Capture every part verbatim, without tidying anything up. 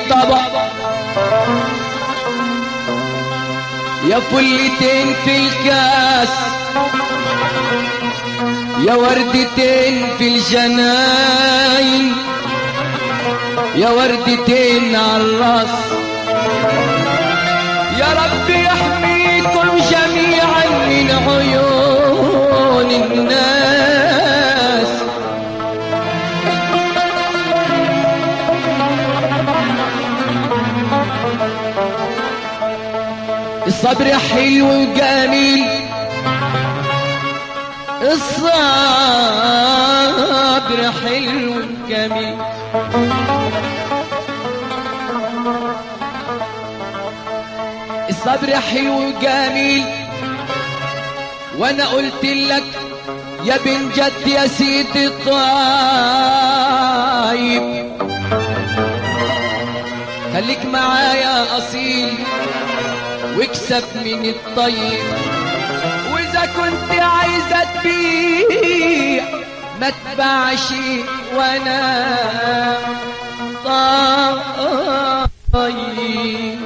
طبق يا فلتين في الكاس يا وردتين في الجناين يا وردتين على الراس يا رب يحميكم جميعا من عيون الناس. الصبر حلو وجميل الصبر حلو وجميل الصبر حلو وجميل وانا قلت لك يا بن جد يا سيدي الطيب خليك معايا اصيل واكسب من الطيب واذا كنت عايزه تبيع ما تباعش وانا طيب.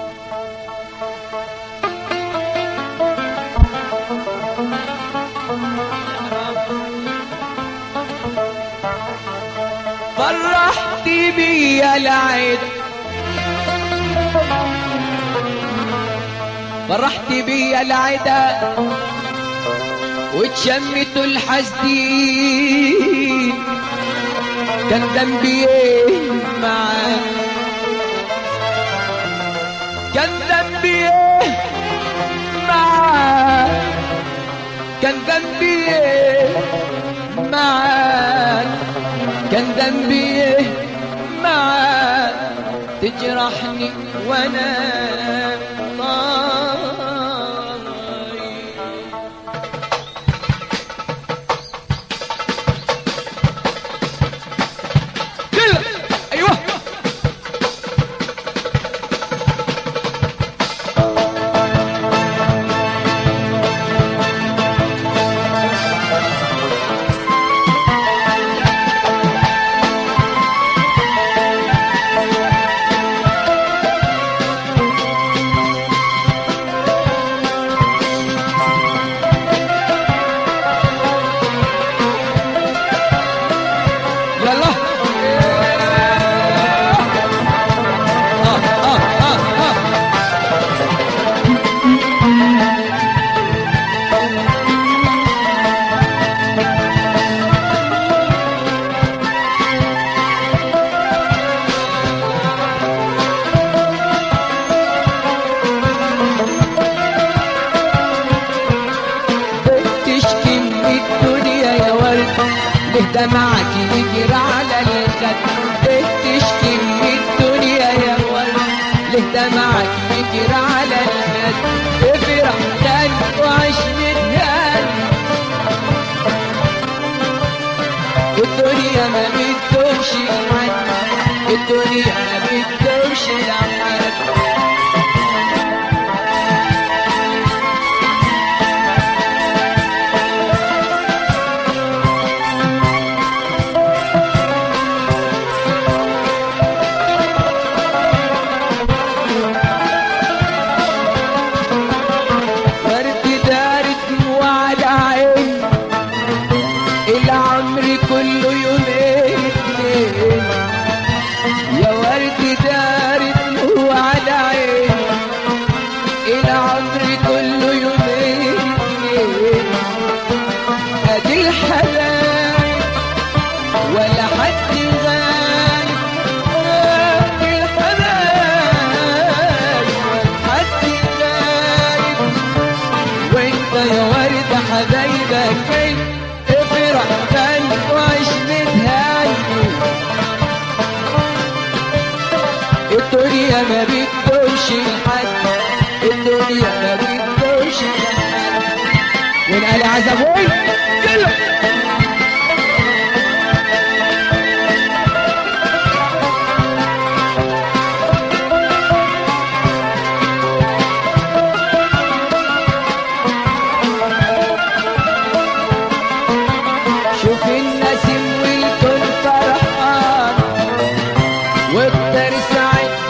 فرحت بيا العيد فرحت بيا العدا وتشمت الحسدين كان ذنبي ايه معاك كان ذنبي ايه معاك كان ذنبي ايه معاك كان ذنبي ايه معاك تجرحني وانا دمعك يجري على الخد تشكي من الدنيا يا ولد ليه دمعك يجري على الخد افرح تاني وعيش متهاني الدنيا ما بتدومش لحد الدنيا ما بتدومش لحد كله يومين اتنين يا ورد دارت وعلى عين العمر كله يومين اتنين ادي الحلال ولا حد غالي ادي الحلال ولا حد غالي وانت يا ورد حبايبك فين افرح تاني وعيش متهاني الدنيا ما بتدومش لحد الدنيا ما بتدومش لحد ونقال عزب وين كله شوف النسيم والكون فرحان وبترسعد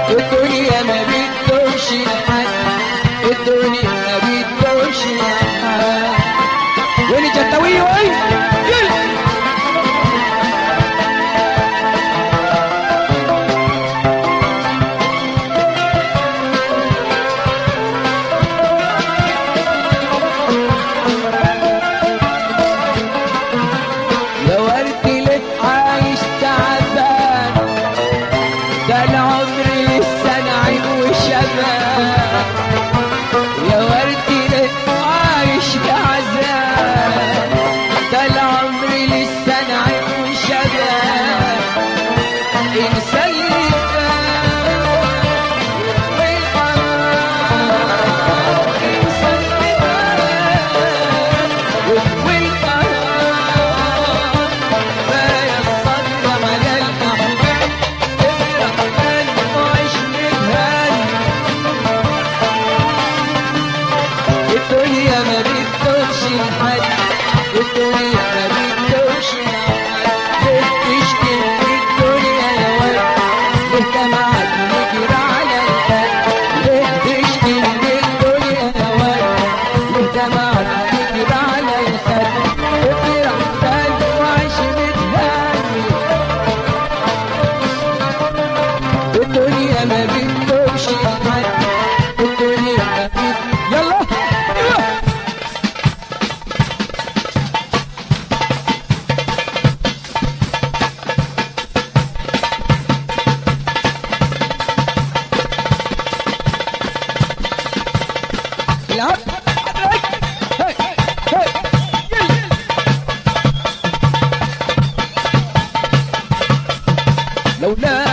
الدنيا ما بتدومش لحد، الدنيا ما بتدومش لحد. وين جتوي وين يا ورد ليه عايش تعبان، ده العمر لسه نعيم وشباب. يا ورد ليه عايش بعذاب، ده العمر لسه نعيم وشباب. انسى اللي فات والقرار، انسى اللي فات والقرار. كفاية الصبر على الأحباب، افرح تاني وعيش متهان. الدنيا ما بتدومش لحد، الدنيا ما بتدومش لحد. ليه تشكي من الدنيا يا ولد؟ ليه دمعك يجري على الخد؟ ليه تشكي من الدنيا يا ولد؟ ليه دمعك يجري على الخد؟ افرح تاني وعيش متهاني. الدنيا ما بتدومش لحد، الدنيا ما بت يلا ايوه. العب ادرك هي هي يلا. لولا